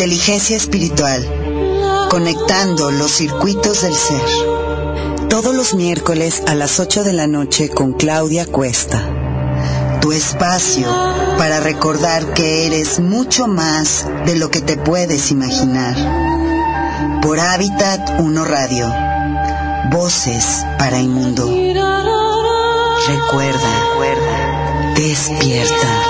Inteligencia espiritual, conectando los circuitos del ser. Todos los miércoles a las 8 de la noche con Claudia Cuesta. Tu espacio para recordar que eres mucho más de lo que te puedes imaginar. Por Hábitat 1 Radio. Voces para el mundo. Recuerda, despierta.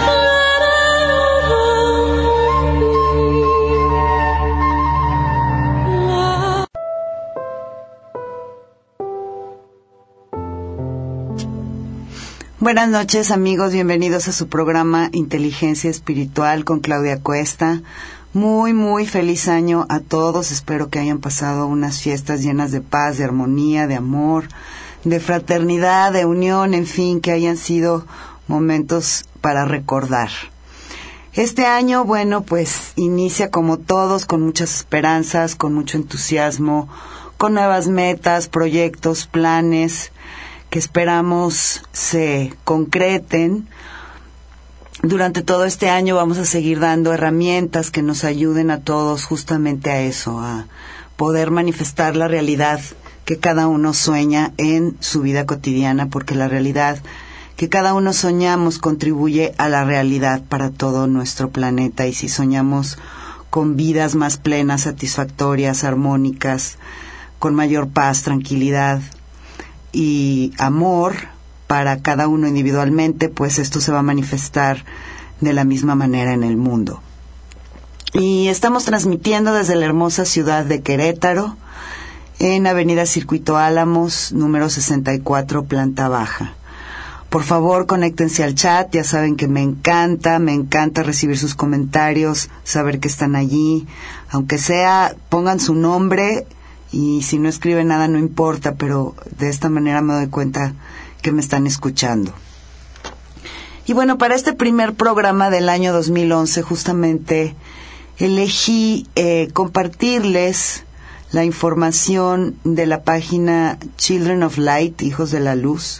Buenas noches, amigos, bienvenidos a su programa Inteligencia Espiritual con Claudia Cuesta. Muy feliz año a todos. Espero que hayan pasado unas fiestas llenas de paz, de armonía, de amor, de fraternidad, de unión, en fin, que hayan sido momentos para recordar. Este año, bueno, pues inicia como todos, con muchas esperanzas, con mucho entusiasmo, con nuevas metas, proyectos, planes que esperamos se concreten. Durante todo este año vamos a seguir dando herramientas que nos ayuden a todos justamente a eso, a poder manifestar la realidad que cada uno sueña en su vida cotidiana, porque la realidad que cada uno soñamos contribuye a la realidad para todo nuestro planeta. Y si soñamos con vidas más plenas, satisfactorias, armónicas, con mayor paz, tranquilidad y amor para cada uno individualmente, pues esto se va a manifestar de la misma manera en el mundo. Y estamos transmitiendo desde la hermosa ciudad de Querétaro, en Avenida Circuito Álamos, número 64, planta baja. Por favor, conéctense al chat, ya saben que me encanta recibir sus comentarios, saber que están allí, aunque sea, pongan su nombre, y si no escriben nada no importa, pero de esta manera me doy cuenta que me están escuchando. Y bueno, para este primer programa del año 2011 justamente elegí compartirles la información de la página Children of Light, Hijos de la Luz.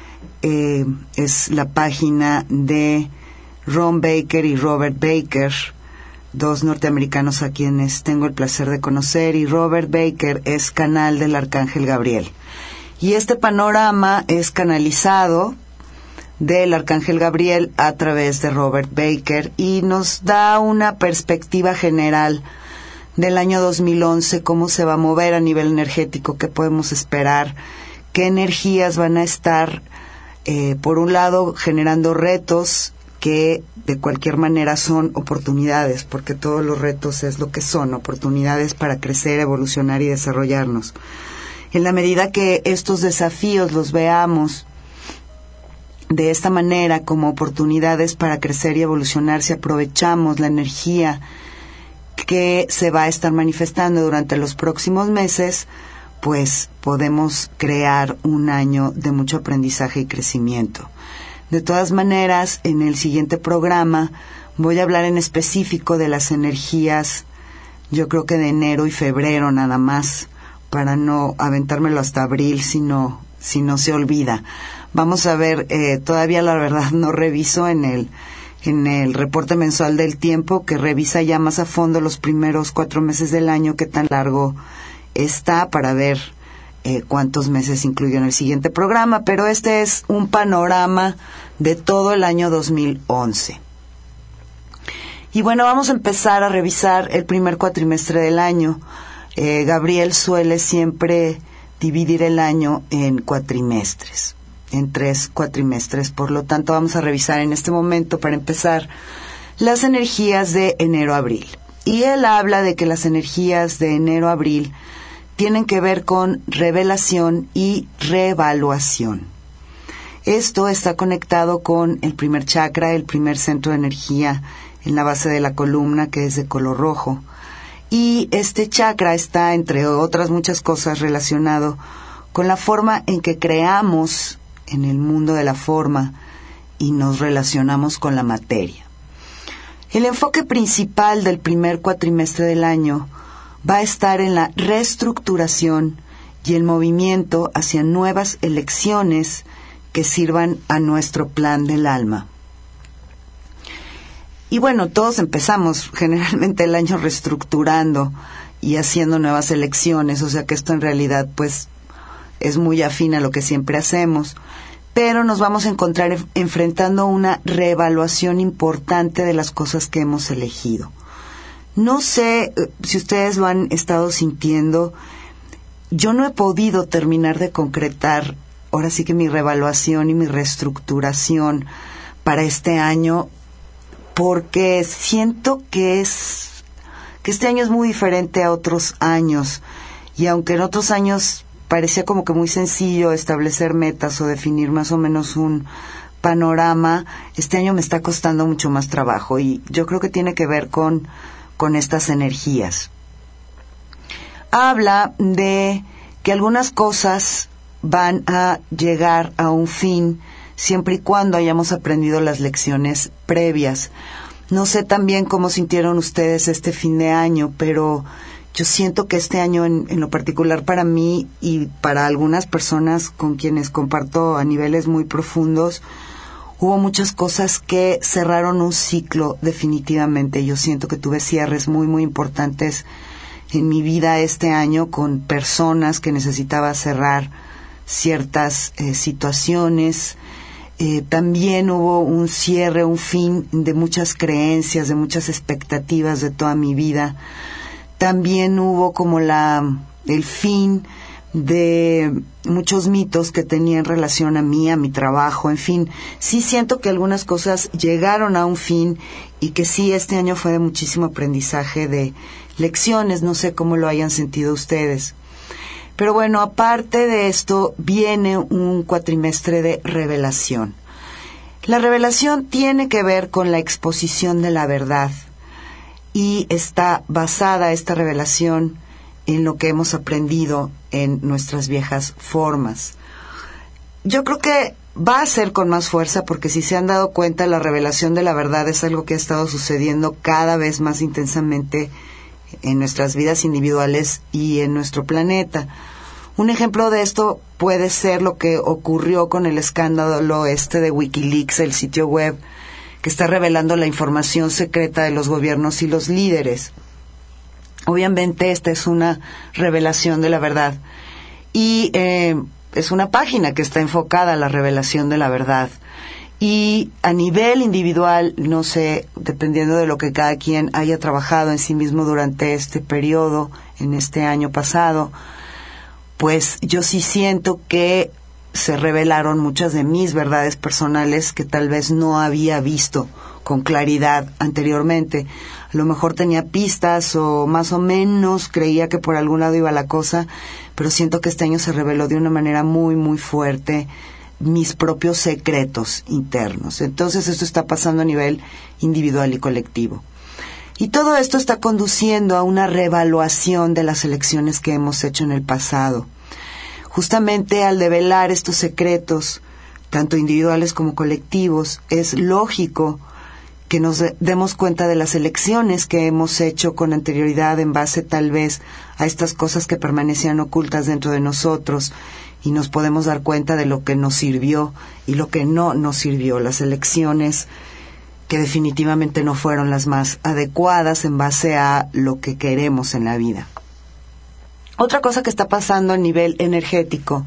Es la página de Ron Baker y Robert Baker, dos norteamericanos a quienes tengo el placer de conocer, y Robert Baker es canal del Arcángel Gabriel. Y este panorama es canalizado del Arcángel Gabriel a través de Robert Baker y nos da una perspectiva general del año 2011, cómo se va a mover a nivel energético, qué podemos esperar, qué energías van a estar, por un lado, generando retos que de cualquier manera son oportunidades, porque todos los retos es lo que son, oportunidades para crecer, evolucionar y desarrollarnos. En la medida que estos desafíos los veamos de esta manera como oportunidades para crecer y evolucionar, si aprovechamos la energía que se va a estar manifestando durante los próximos meses, pues podemos crear un año de mucho aprendizaje y crecimiento. De todas maneras, en el siguiente programa voy a hablar en específico de las energías, yo creo que de enero y febrero nada más, para no aventármelo hasta abril si no se olvida. Vamos a ver, todavía la verdad no reviso en el reporte mensual del tiempo, que revisa ya más a fondo los primeros 4 meses del año, qué tan largo está, para ver cuántos meses incluyo en el siguiente programa, pero este es un panorama de todo el año 2011. Y bueno, vamos a empezar a revisar el primer cuatrimestre del año. Gabriel suele siempre dividir el año en cuatrimestres, en 3 cuatrimestres, por lo tanto vamos a revisar en este momento, para empezar, las energías de enero-abril. Y él habla de que las energías de enero-abril tienen que ver con revelación y reevaluación. Esto está conectado con el primer chakra, el primer centro de energía en la base de la columna, que es de color rojo. Y este chakra está, entre otras muchas cosas, relacionado con la forma en que creamos en el mundo de la forma y nos relacionamos con la materia. El enfoque principal del primer cuatrimestre del año va a estar en la reestructuración y el movimiento hacia nuevas elecciones que sirvan a nuestro plan del alma. Y bueno, todos empezamos generalmente el año reestructurando y haciendo nuevas elecciones, o sea que esto en realidad pues es muy afín a lo que siempre hacemos, pero nos vamos a encontrar enfrentando una reevaluación importante de las cosas que hemos elegido. No sé si ustedes lo han estado sintiendo, yo no he podido terminar de concretar ahora sí que mi reevaluación y mi reestructuración para este año, porque siento que este año es muy diferente a otros años, y aunque en otros años parecía como que muy sencillo establecer metas o definir más o menos un panorama, este año me está costando mucho más trabajo, y yo creo que tiene que ver con estas energías. Habla de que algunas cosas van a llegar a un fin siempre y cuando hayamos aprendido las lecciones previas. No sé también cómo sintieron ustedes este fin de año, pero yo siento que este año en lo particular para mí y para algunas personas con quienes comparto a niveles muy profundos, hubo muchas cosas que cerraron un ciclo definitivamente. Yo siento que tuve cierres muy, muy importantes en mi vida este año con personas que necesitaba cerrar ciertas situaciones. También hubo un cierre, un fin de muchas creencias, de muchas expectativas de toda mi vida. También hubo como el fin de muchos mitos que tenía en relación a mí, a mi trabajo, en fin. Sí siento que algunas cosas llegaron a un fin y que sí, este año fue de muchísimo aprendizaje, de lecciones, no sé cómo lo hayan sentido ustedes. Pero bueno, aparte de esto, viene un cuatrimestre de revelación. La revelación tiene que ver con la exposición de la verdad y está basada esta revelación en lo que hemos aprendido en nuestras viejas formas. Yo creo que va a ser con más fuerza porque si se han dado cuenta, la revelación de la verdad es algo que ha estado sucediendo cada vez más intensamente en nuestras vidas individuales y en nuestro planeta. Un ejemplo de esto puede ser lo que ocurrió con el escándalo de Wikileaks, el sitio web que está revelando la información secreta de los gobiernos y los líderes. Obviamente esta es una revelación de la verdad y es una página que está enfocada a la revelación de la verdad. Y a nivel individual, no sé, dependiendo de lo que cada quien haya trabajado en sí mismo durante este periodo, en este año pasado, pues yo sí siento que se revelaron muchas de mis verdades personales que tal vez no había visto con claridad anteriormente. A lo mejor tenía pistas o más o menos creía que por algún lado iba la cosa, pero siento que este año se reveló de una manera muy, muy fuerte mis propios secretos internos. Entonces esto está pasando a nivel individual y colectivo. Y todo esto está conduciendo a una reevaluación de las elecciones que hemos hecho en el pasado. Justamente al develar estos secretos, tanto individuales como colectivos, es lógico que nos demos cuenta de las elecciones que hemos hecho con anterioridad en base tal vez a estas cosas que permanecían ocultas dentro de nosotros, y nos podemos dar cuenta de lo que nos sirvió y lo que no nos sirvió, las elecciones que definitivamente no fueron las más adecuadas en base a lo que queremos en la vida. Otra cosa que está pasando a nivel energético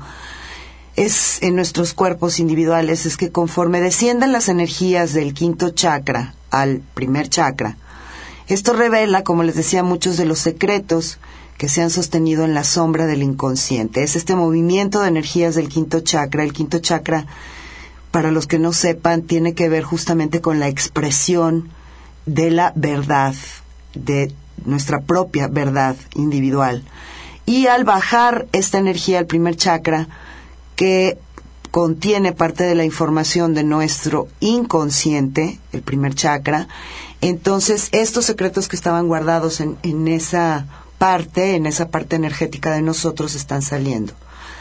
es en nuestros cuerpos individuales, es que conforme descienden las energías del quinto chakra al primer chakra, esto revela, como les decía, muchos de los secretos que se han sostenido en la sombra del inconsciente. Es este movimiento de energías del quinto chakra. El quinto chakra, para los que no sepan, tiene que ver justamente con la expresión de la verdad, de nuestra propia verdad individual. Y al bajar esta energía al primer chakra, que contiene parte de la información de nuestro inconsciente, el primer chakra, entonces estos secretos que estaban guardados en esa parte energética de nosotros están saliendo.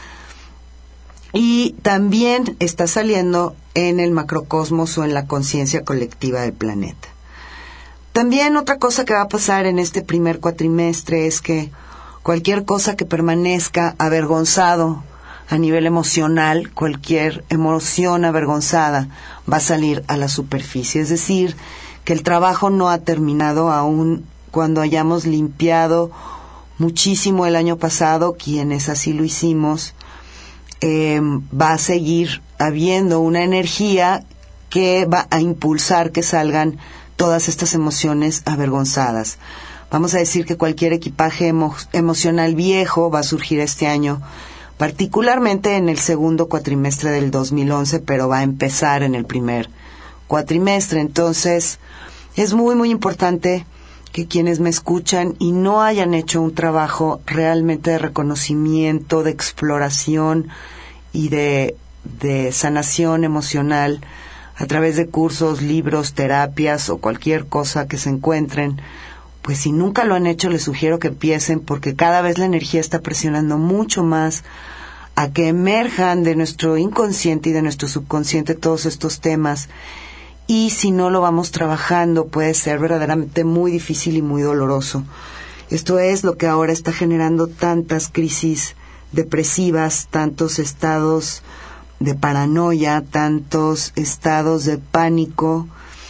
Y también está saliendo en el macrocosmos o en la conciencia colectiva del planeta. También otra cosa que va a pasar en este primer cuatrimestre es que cualquier cosa que permanezca avergonzado a nivel emocional, cualquier emoción avergonzada va a salir a la superficie. Es decir, que el trabajo no ha terminado aún cuando hayamos limpiado muchísimo el año pasado, quienes así lo hicimos. Va a seguir habiendo una energía que va a impulsar que salgan todas estas emociones avergonzadas. Vamos a decir que cualquier equipaje emocional viejo va a surgir este año, particularmente en el segundo cuatrimestre del 2011, pero va a empezar en el primer cuatrimestre. Entonces, es muy, muy importante que quienes me escuchan y no hayan hecho un trabajo realmente de reconocimiento, de exploración y de sanación emocional a través de cursos, libros, terapias o cualquier cosa que se encuentren, pues si nunca lo han hecho, les sugiero que empiecen, porque cada vez la energía está presionando mucho más a que emerjan de nuestro inconsciente y de nuestro subconsciente todos estos temas. Y si no lo vamos trabajando, puede ser verdaderamente muy difícil y muy doloroso. Esto es lo que ahora está generando tantas crisis depresivas, tantos estados de paranoia, tantos estados de pánico.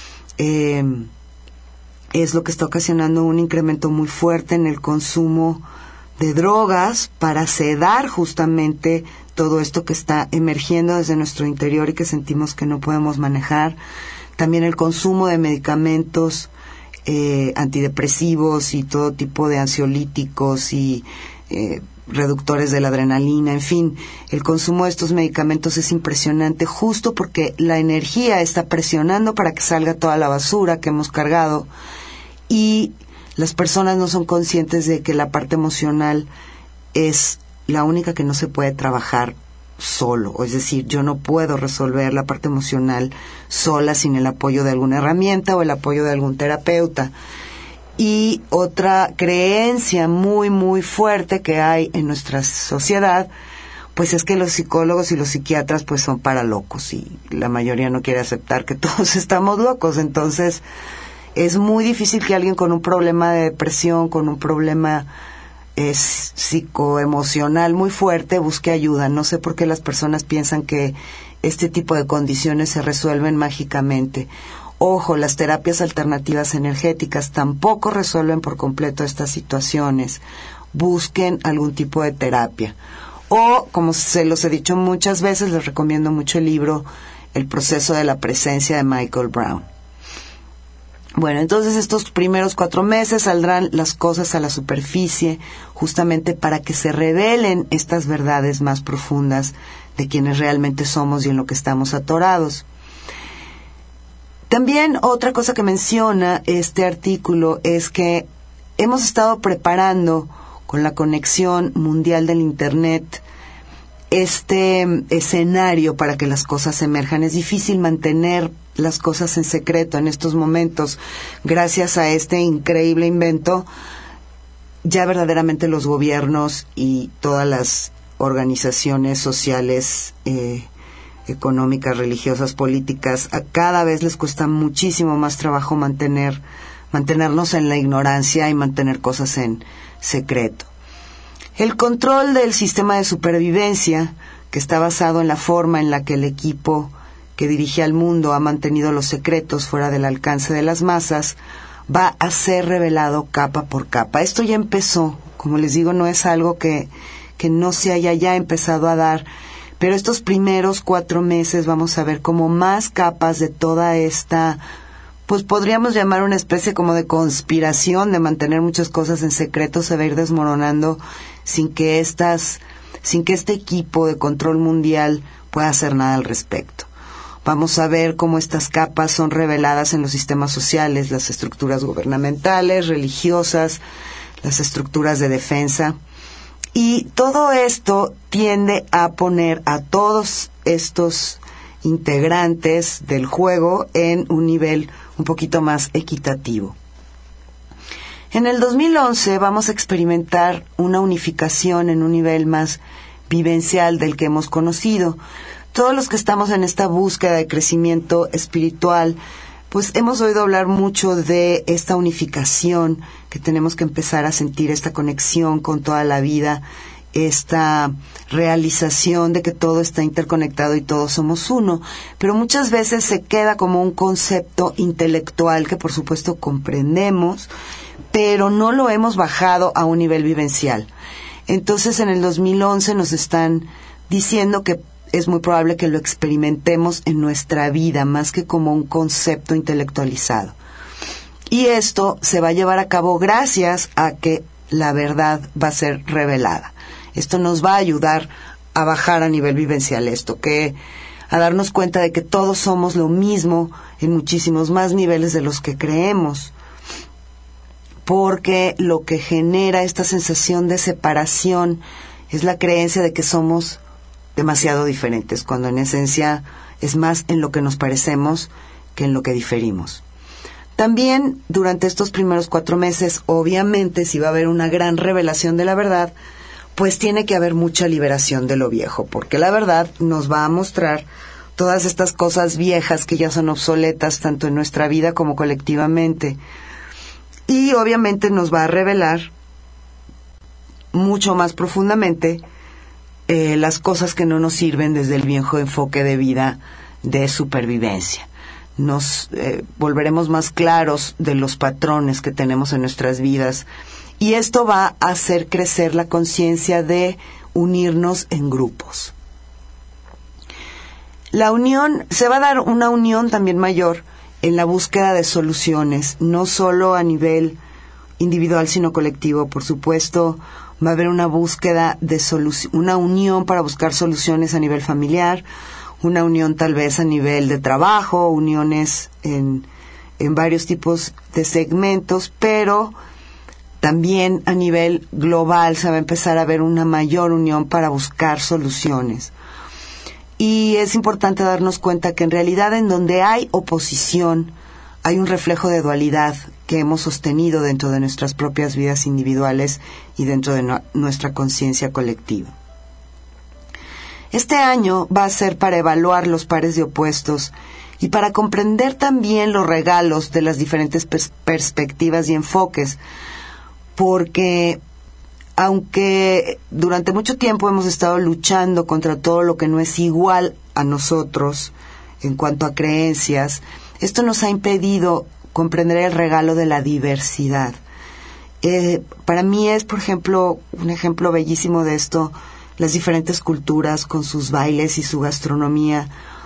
Es lo que está ocasionando un incremento muy fuerte en el consumo de drogas para sedar justamente todo esto que está emergiendo desde nuestro interior y que sentimos que no podemos manejar. También el consumo de medicamentos antidepresivos y todo tipo de ansiolíticos y reductores de la adrenalina, en fin, el consumo de estos medicamentos es impresionante justo porque la energía está presionando para que salga toda la basura que hemos cargado y las personas no son conscientes de que la parte emocional es la única que no se puede trabajar solo, es decir, yo no puedo resolver la parte emocional sola sin el apoyo de alguna herramienta o el apoyo de algún terapeuta. Y otra creencia muy, muy fuerte que hay en nuestra sociedad, pues es que los psicólogos y los psiquiatras pues son para locos y la mayoría no quiere aceptar que todos estamos locos. Entonces es muy difícil que alguien con un problema de depresión, con un problema psicoemocional muy fuerte busque ayuda. No sé por qué las personas piensan que este tipo de condiciones se resuelven mágicamente. Ojo, las terapias alternativas energéticas tampoco resuelven por completo estas situaciones. Busquen algún tipo de terapia. O, como se los he dicho muchas veces, les recomiendo mucho el libro El proceso de la presencia de Michael Brown. Bueno, entonces estos primeros 4 meses saldrán las cosas a la superficie justamente para que se revelen estas verdades más profundas de quienes realmente somos y en lo que estamos atorados. También otra cosa que menciona este artículo es que hemos estado preparando con la conexión mundial del Internet este escenario para que las cosas emerjan. Es difícil mantener las cosas en secreto en estos momentos. Gracias a este increíble invento, ya verdaderamente los gobiernos y todas las organizaciones sociales económicas, religiosas, políticas, a cada vez les cuesta muchísimo más trabajo mantenernos en la ignorancia y mantener cosas en secreto. El control del sistema de supervivencia, que está basado en la forma en la que el equipo que dirige al mundo ha mantenido los secretos fuera del alcance de las masas, va a ser revelado capa por capa. Esto ya empezó, como les digo, no es algo que no se haya ya empezado a dar, pero estos primeros 4 meses vamos a ver como más capas de toda esta, pues podríamos llamar una especie como de conspiración de mantener muchas cosas en secreto, se va a ir desmoronando sin que este equipo de control mundial pueda hacer nada al respecto. Vamos a ver cómo estas capas son reveladas en los sistemas sociales, las estructuras gubernamentales, religiosas, las estructuras de defensa. Y todo esto tiende a poner a todos estos integrantes del juego en un nivel un poquito más equitativo. En el 2011 vamos a experimentar una unificación en un nivel más vivencial del que hemos conocido. Todos los que estamos en esta búsqueda de crecimiento espiritual, pues hemos oído hablar mucho de esta unificación, que tenemos que empezar a sentir esta conexión con toda la vida esta realización de que todo está interconectado y todos somos uno, pero muchas veces se queda como un concepto intelectual que por supuesto comprendemos, pero no lo hemos bajado a un nivel vivencial. Entonces en el 2011 nos están diciendo que es muy probable que lo experimentemos en nuestra vida, más que como un concepto intelectualizado. Y esto se va a llevar a cabo gracias a que la verdad va a ser revelada. Esto nos va a ayudar a bajar a nivel vivencial a darnos cuenta de que todos somos lo mismo en muchísimos más niveles de los que creemos. Porque lo que genera esta sensación de separación es la creencia de que somos demasiado diferentes, cuando en esencia es más en lo que nos parecemos que en lo que diferimos. También durante estos primeros 4 meses, obviamente, si va a haber una gran revelación de la verdad, pues tiene que haber mucha liberación de lo viejo, porque la verdad nos va a mostrar todas estas cosas viejas que ya son obsoletas, tanto en nuestra vida como colectivamente. Y obviamente nos va a revelar mucho más profundamente las cosas que no nos sirven desde el viejo enfoque de vida de supervivencia. Nos volveremos más claros de los patrones que tenemos en nuestras vidas, y esto va a hacer crecer la conciencia de unirnos en grupos. La unión, se va a dar una unión también mayor en la búsqueda de soluciones, no solo a nivel individual sino colectivo. Por supuesto, va a haber una búsqueda de una unión para buscar soluciones a nivel familiar, una unión tal vez a nivel de trabajo, uniones en varios tipos de segmentos, pero también a nivel global se va a empezar a ver una mayor unión para buscar soluciones. Y es importante darnos cuenta que en realidad en donde hay oposición hay un reflejo de dualidad que hemos sostenido dentro de nuestras propias vidas individuales y dentro de nuestra conciencia colectiva. Este año va a ser para evaluar los pares de opuestos y para comprender también los regalos de las diferentes perspectivas y enfoques, porque aunque durante mucho tiempo hemos estado luchando contra todo lo que no es igual a nosotros en cuanto a creencias, esto nos ha impedido comprender el regalo de la diversidad. Para mí es, por ejemplo, un ejemplo bellísimo de esto, las diferentes culturas con sus bailes y su gastronomía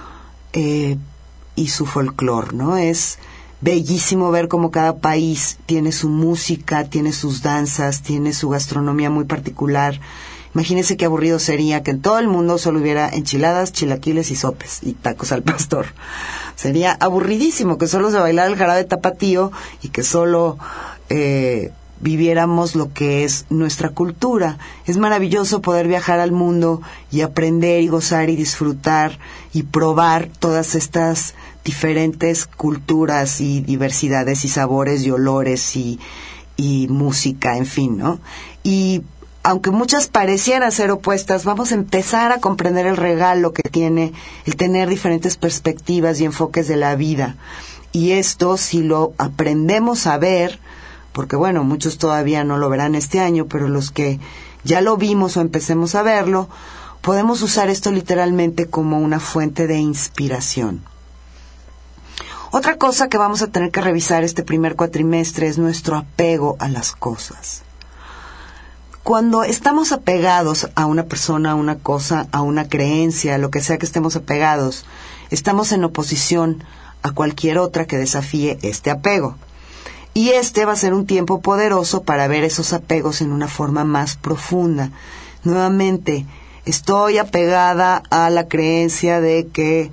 y su folclore, ¿no? Es bellísimo ver cómo cada país tiene su música, tiene sus danzas, tiene su gastronomía muy particular. Imagínense qué aburrido sería que en todo el mundo solo hubiera enchiladas, chilaquiles y sopes y tacos al pastor. Sería aburridísimo que solo se bailara el jarabe tapatío y que solo viviéramos lo que es nuestra cultura. Es maravilloso poder viajar al mundo y aprender y gozar y disfrutar y probar todas estas diferentes culturas y diversidades y sabores y olores y música, en fin, ¿no? Y aunque muchas parecieran ser opuestas, vamos a empezar a comprender el regalo que tiene el tener diferentes perspectivas y enfoques de la vida. Y esto, si lo aprendemos a ver, porque bueno, muchos todavía no lo verán este año, pero los que ya lo vimos o empecemos a verlo, podemos usar esto literalmente como una fuente de inspiración. Otra cosa que vamos a tener que revisar este primer cuatrimestre es nuestro apego a las cosas. Cuando estamos apegados a una persona, a una cosa, a una creencia, a lo que sea que estemos apegados, estamos en oposición a cualquier otra que desafíe este apego. Y este va a ser un tiempo poderoso para ver esos apegos en una forma más profunda. Nuevamente, estoy apegada a la creencia de que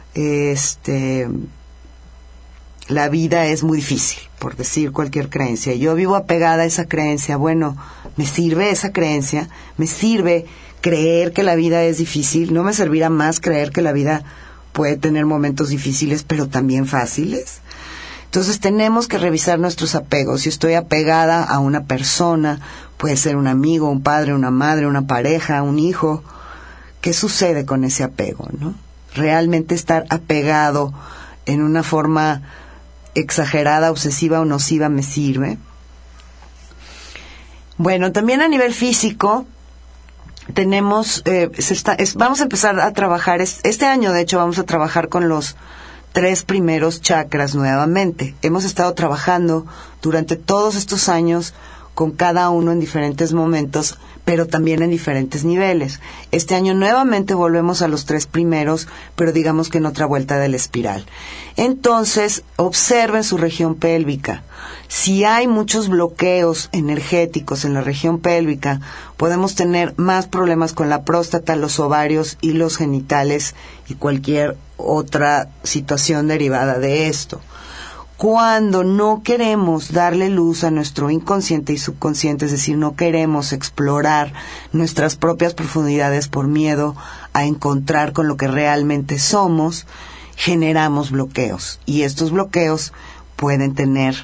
la vida es muy difícil, por decir cualquier creencia. Yo vivo apegada a esa creencia. Bueno, ¿me sirve esa creencia? ¿Me sirve creer que la vida es difícil? ¿No me servirá más creer que la vida puede tener momentos difíciles, pero también fáciles? Entonces tenemos que revisar nuestros apegos. Si estoy apegada a una persona, puede ser un amigo, un padre, una madre, una pareja, un hijo, ¿qué sucede con ese apego, no? Realmente estar apegado en una forma exagerada, obsesiva o nociva me sirve. Bueno, también a nivel físico tenemos, vamos a empezar a trabajar, este año de hecho vamos a trabajar con los 3 primeros chakras nuevamente. Hemos estado trabajando durante todos estos años con cada uno en diferentes momentos, pero también en diferentes niveles. Este año nuevamente volvemos a los 3 primeros, pero digamos que en otra vuelta de la espiral. Entonces, observen su región pélvica. Si hay muchos bloqueos energéticos en la región pélvica, podemos tener más problemas con la próstata, los ovarios y los genitales y cualquier otra situación derivada de esto. Cuando no queremos darle luz a nuestro inconsciente y subconsciente, es decir, no queremos explorar nuestras propias profundidades por miedo a encontrar con lo que realmente somos, generamos bloqueos. Y estos bloqueos pueden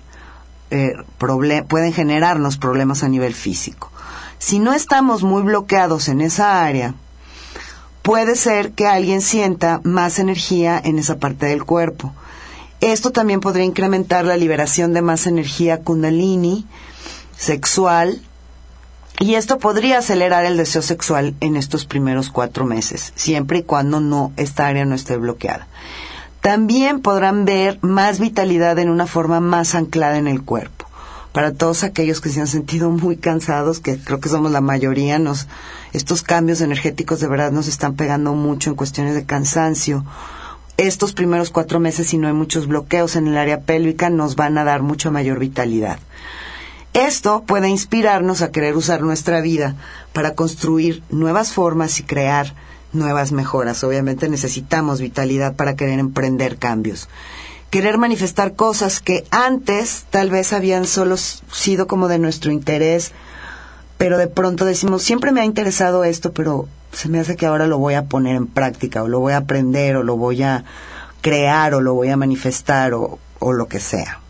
pueden generarnos problemas a nivel físico. Si no estamos muy bloqueados en esa área, puede ser que alguien sienta más energía en esa parte del cuerpo. Esto también podría incrementar la liberación de más energía kundalini, sexual, y esto podría acelerar el deseo sexual en estos primeros 4 meses, siempre y cuando esta área no esté bloqueada. También podrán ver más vitalidad en una forma más anclada en el cuerpo. Para todos aquellos que se han sentido muy cansados, que creo que somos la mayoría, estos cambios energéticos de verdad nos están pegando mucho en cuestiones de cansancio. Estos primeros 4 meses, si no hay muchos bloqueos en el área pélvica, nos van a dar mucha mayor vitalidad. Esto puede inspirarnos a querer usar nuestra vida para construir nuevas formas y crear nuevas mejoras. Obviamente necesitamos vitalidad para querer emprender cambios. Querer manifestar cosas que antes tal vez habían solo sido como de nuestro interés, pero de pronto decimos, siempre me ha interesado esto, pero se me hace que ahora lo voy a poner en práctica, o lo voy a aprender, o lo voy a crear, o lo voy a manifestar, o lo que sea.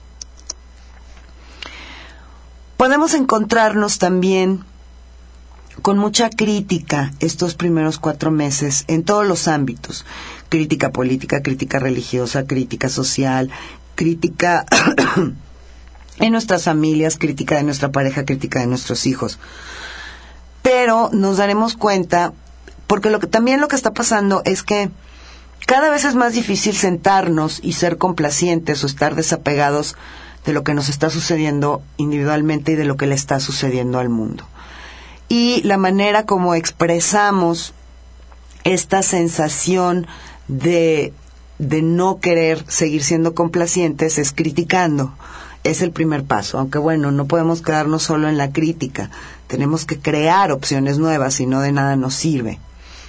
Podemos encontrarnos también con mucha crítica estos primeros 4 meses en todos los ámbitos. Crítica política, crítica religiosa, crítica social, crítica en nuestras familias, crítica de nuestra pareja, crítica de nuestros hijos. Pero nos daremos cuenta, porque también lo que está pasando es que cada vez es más difícil sentarnos y ser complacientes o estar desapegados de lo que nos está sucediendo individualmente y de lo que le está sucediendo al mundo. Y la manera como expresamos esta sensación de no querer seguir siendo complacientes es criticando. Es el primer paso, aunque bueno, no podemos quedarnos solo en la crítica. Tenemos que crear opciones nuevas, si no de nada nos sirve.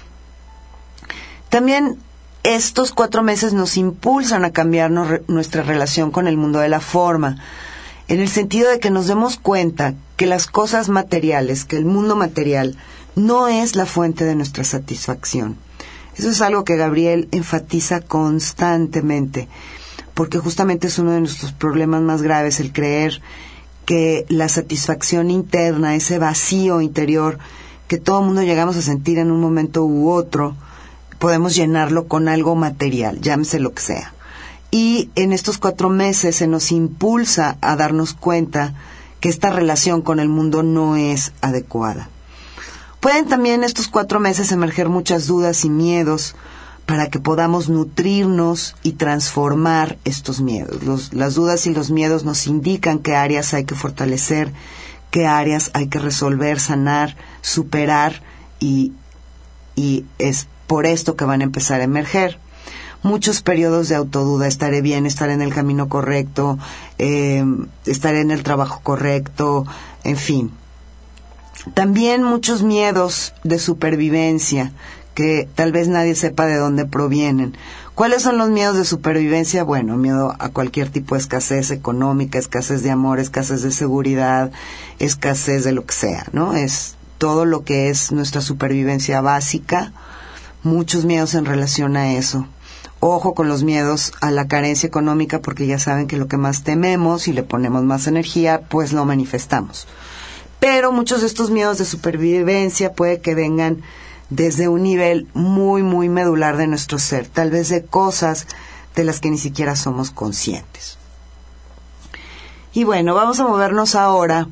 También estos 4 meses nos impulsan a cambiar nuestra relación con el mundo de la forma, en el sentido de que nos demos cuenta que las cosas materiales, que el mundo material, no es la fuente de nuestra satisfacción. Eso es algo que Gabriel enfatiza constantemente, porque justamente es uno de nuestros problemas más graves, el creer que la satisfacción interna, ese vacío interior que todo el mundo llegamos a sentir en un momento u otro, podemos llenarlo con algo material, llámese lo que sea. Y en estos 4 meses se nos impulsa a darnos cuenta que esta relación con el mundo no es adecuada. Pueden también estos 4 meses emerger muchas dudas y miedos para que podamos nutrirnos y transformar estos miedos. Las dudas y los miedos nos indican qué áreas hay que fortalecer, qué áreas hay que resolver, sanar, superar, y es por esto que van a empezar a emerger muchos periodos de autoduda. ¿Estaré bien? ¿Estaré en el camino correcto? ¿Estaré en el trabajo correcto? En fin. También muchos miedos de supervivencia, que tal vez nadie sepa de dónde provienen. ¿Cuáles son los miedos de supervivencia? Bueno, miedo a cualquier tipo de escasez económica, escasez de amor, escasez de seguridad, escasez de lo que sea, ¿no? Es todo lo que es nuestra supervivencia básica. Muchos miedos en relación a eso. Ojo con los miedos a la carencia económica, porque ya saben que lo que más tememos y le ponemos más energía, pues lo manifestamos. Pero muchos de estos miedos de supervivencia puede que vengan desde un nivel muy, muy medular de nuestro ser, tal vez de cosas de las que ni siquiera somos conscientes. Y bueno, vamos a movernos ahora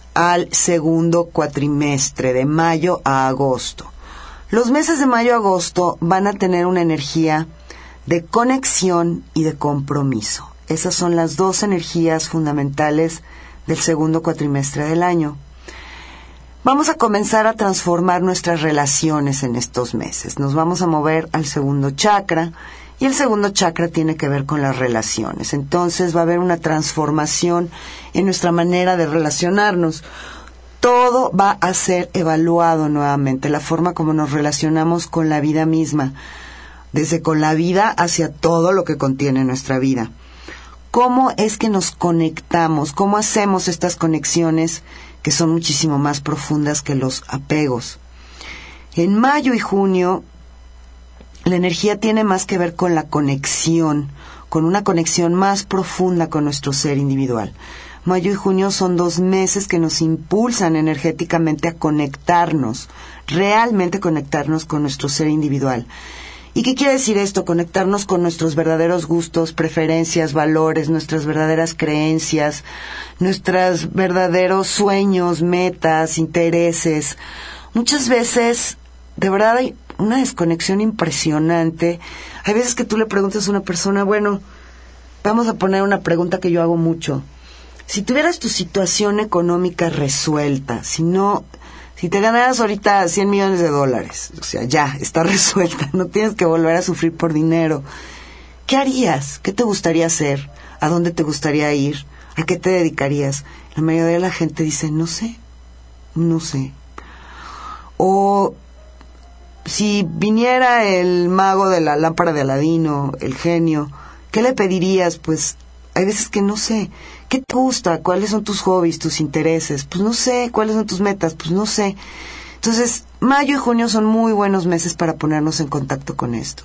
al segundo cuatrimestre, de mayo a agosto. Los meses de mayo a agosto van a tener una energía de conexión y de compromiso. Esas son las dos energías fundamentales del segundo cuatrimestre del año. Vamos a comenzar a transformar nuestras relaciones en estos meses. Nos vamos a mover al segundo chakra, y el segundo chakra tiene que ver con las relaciones. Entonces va a haber una transformación en nuestra manera de relacionarnos. Todo va a ser evaluado nuevamente, la forma como nos relacionamos con la vida misma, desde con la vida hacia todo lo que contiene nuestra vida. ¿Cómo es que nos conectamos? ¿Cómo hacemos estas conexiones que son muchísimo más profundas que los apegos? En mayo y junio, la energía tiene más que ver con la conexión, con una conexión más profunda con nuestro ser individual. Mayo y junio son 2 meses que nos impulsan energéticamente a conectarnos, realmente conectarnos con nuestro ser individual. ¿Y qué quiere decir esto? Conectarnos con nuestros verdaderos gustos, preferencias, valores, nuestras verdaderas creencias, nuestros verdaderos sueños, metas, intereses. Muchas veces, de verdad, hay una desconexión impresionante. Hay veces que tú le preguntas a una persona, bueno, vamos a poner una pregunta que yo hago mucho. Si tuvieras tu situación económica resuelta, si te ganaras ahorita $100 millones, o sea, ya, está resuelta, no tienes que volver a sufrir por dinero, ¿qué harías? ¿Qué te gustaría hacer? ¿A dónde te gustaría ir? ¿A qué te dedicarías? La mayoría de la gente dice, no sé. O si viniera el mago de la lámpara de Aladino, el genio, ¿qué le pedirías? Pues hay veces que no sé. ¿Qué te gusta? ¿Cuáles son tus hobbies, tus intereses? Pues no sé. ¿Cuáles son tus metas? Pues no sé. Entonces, mayo y junio son muy buenos meses para ponernos en contacto con esto.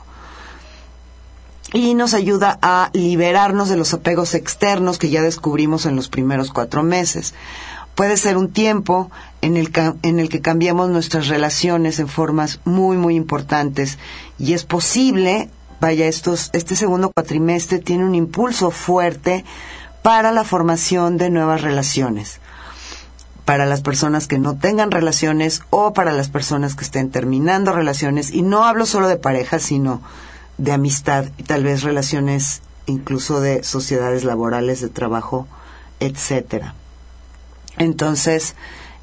Y nos ayuda a liberarnos de los apegos externos que ya descubrimos en los primeros 4 meses. Puede ser un tiempo en el que cambiemos nuestras relaciones en formas muy, muy importantes. Y es posible, este segundo cuatrimestre tiene un impulso fuerte para la formación de nuevas relaciones. Para las personas que no tengan relaciones o para las personas que estén terminando relaciones. Y no hablo solo de pareja, sino de amistad y tal vez relaciones incluso de sociedades laborales, de trabajo, etcétera. Entonces,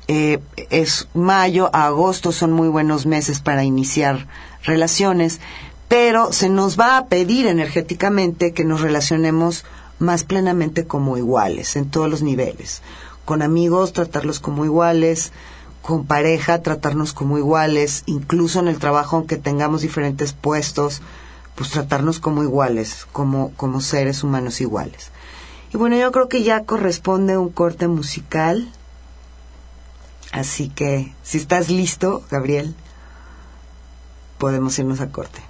es mayo a agosto, son muy buenos meses para iniciar relaciones, pero se nos va a pedir energéticamente que nos relacionemos más plenamente como iguales, en todos los niveles. Con amigos, tratarlos como iguales, con pareja, tratarnos como iguales, incluso en el trabajo, aunque tengamos diferentes puestos, pues tratarnos como iguales, como seres humanos iguales. Y bueno, yo creo que ya corresponde un corte musical. Así que, si estás listo, Gabriel, podemos irnos a corte.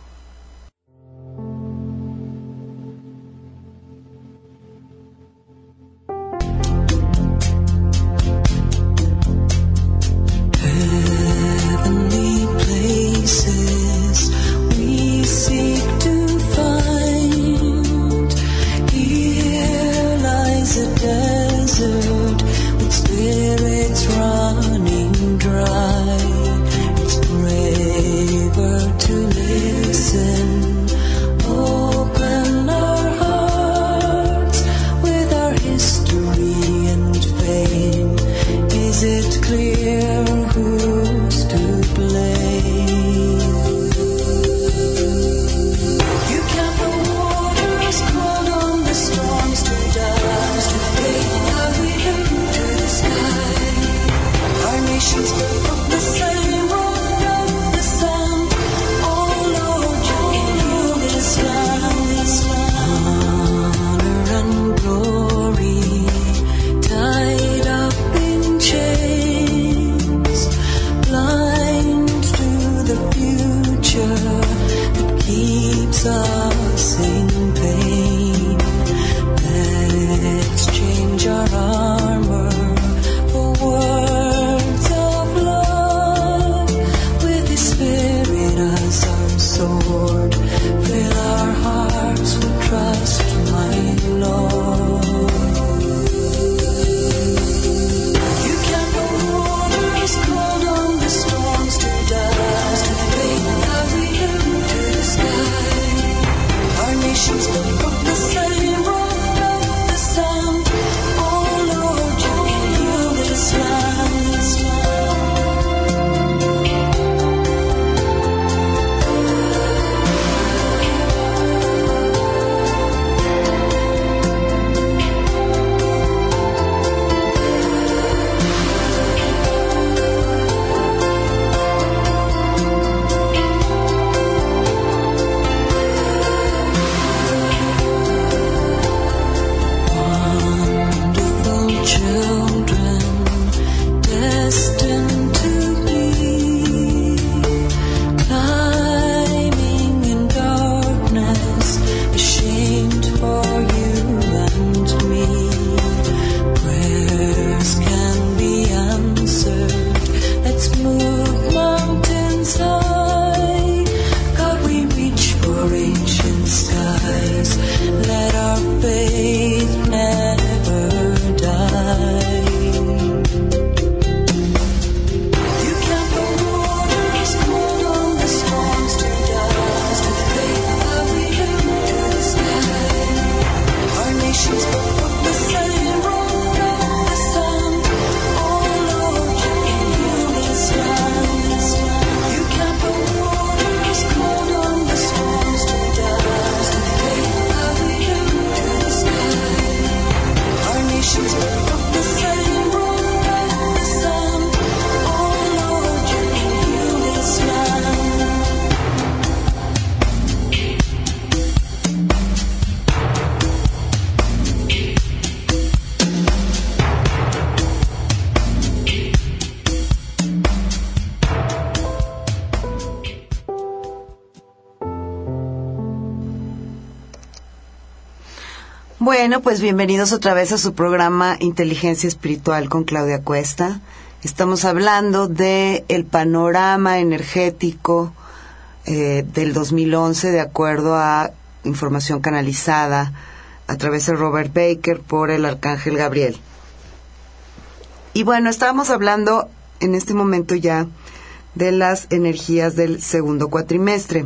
Tied up in chains Bueno, pues bienvenidos otra vez a su programa Inteligencia Espiritual con Claudia Cuesta. Estamos hablando de el panorama energético del 2011 de acuerdo a información canalizada a través de Robert Baker por el Arcángel Gabriel. Y bueno, estábamos hablando en este momento ya de las energías del segundo cuatrimestre.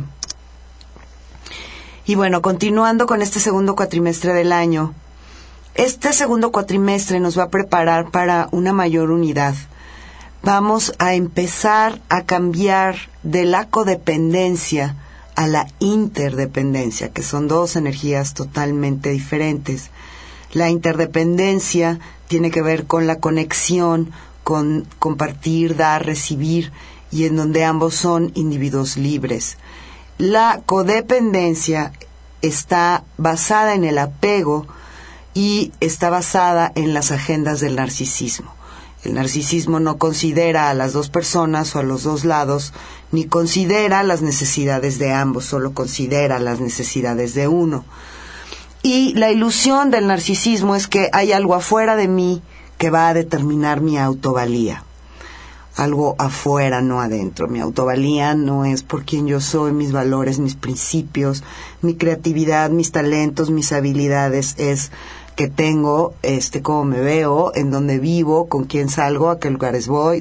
Y bueno, continuando con este segundo cuatrimestre del año, este segundo cuatrimestre nos va a preparar para una mayor unidad. Vamos a empezar a cambiar de la codependencia a la interdependencia, que son dos energías totalmente diferentes. La interdependencia tiene que ver con la conexión, con compartir, dar, recibir, y en donde ambos son individuos libres. La codependencia está basada en el apego y está basada en las agendas del narcisismo. El narcisismo no considera a las dos personas o a los dos lados, ni considera las necesidades de ambos, solo considera las necesidades de uno. Y la ilusión del narcisismo es que hay algo afuera de mí que va a determinar mi autovalía. Algo afuera, no adentro. Mi autovalía no es por quien yo soy, mis valores, mis principios, mi creatividad, mis talentos, mis habilidades. Es que tengo, cómo me veo, en dónde vivo, con quién salgo, a qué lugares voy,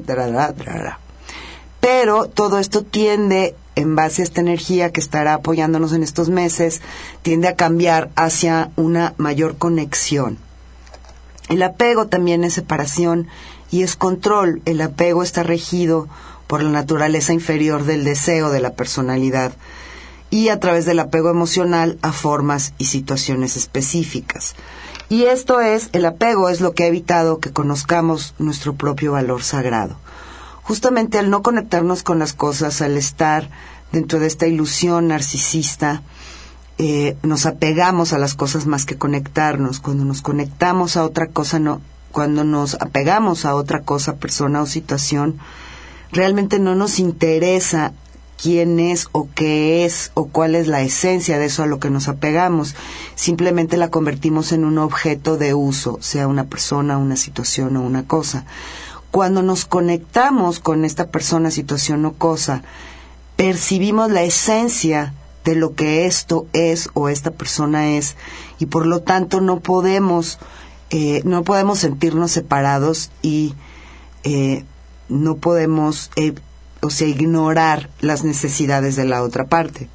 Pero todo esto tiende, en base a esta energía que estará apoyándonos en estos meses, tiende a cambiar hacia una mayor conexión. El apego también es separación y es control. El apego está regido por la naturaleza inferior del deseo de la personalidad y a través del apego emocional a formas y situaciones específicas. Y esto es, el apego es lo que ha evitado que conozcamos nuestro propio valor sagrado. Justamente al no conectarnos con las cosas, al estar dentro de esta ilusión narcisista, nos apegamos a las cosas más que conectarnos. Cuando nos conectamos a otra cosa, cuando nos apegamos a otra cosa, persona o situación, realmente no nos interesa quién es o qué es o cuál es la esencia de eso a lo que nos apegamos. Simplemente la convertimos en un objeto de uso, sea una persona, una situación o una cosa. Cuando nos conectamos con esta persona, situación o cosa, percibimos la esencia de lo que esto es o esta persona es, y por lo tanto no podemos sentirnos separados y no podemos ignorar las necesidades de la otra parte.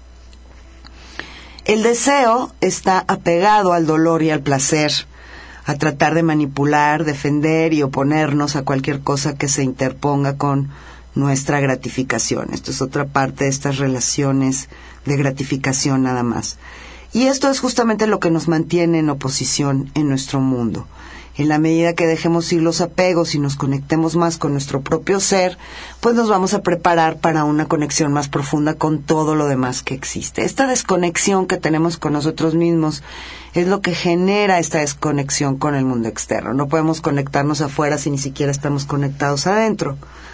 El deseo está apegado al dolor y al placer, a tratar de manipular, defender y oponernos a cualquier cosa que se interponga con nuestra gratificación. Esto es otra parte de estas relaciones de gratificación nada más. Y esto es justamente lo que nos mantiene en oposición en nuestro mundo. En la medida que dejemos ir los apegos y nos conectemos más con nuestro propio ser, pues nos vamos a preparar para una conexión más profunda con todo lo demás que existe. Esta desconexión que tenemos con nosotros mismos es lo que genera esta desconexión con el mundo externo. No podemos conectarnos afuera si ni siquiera estamos conectados adentro.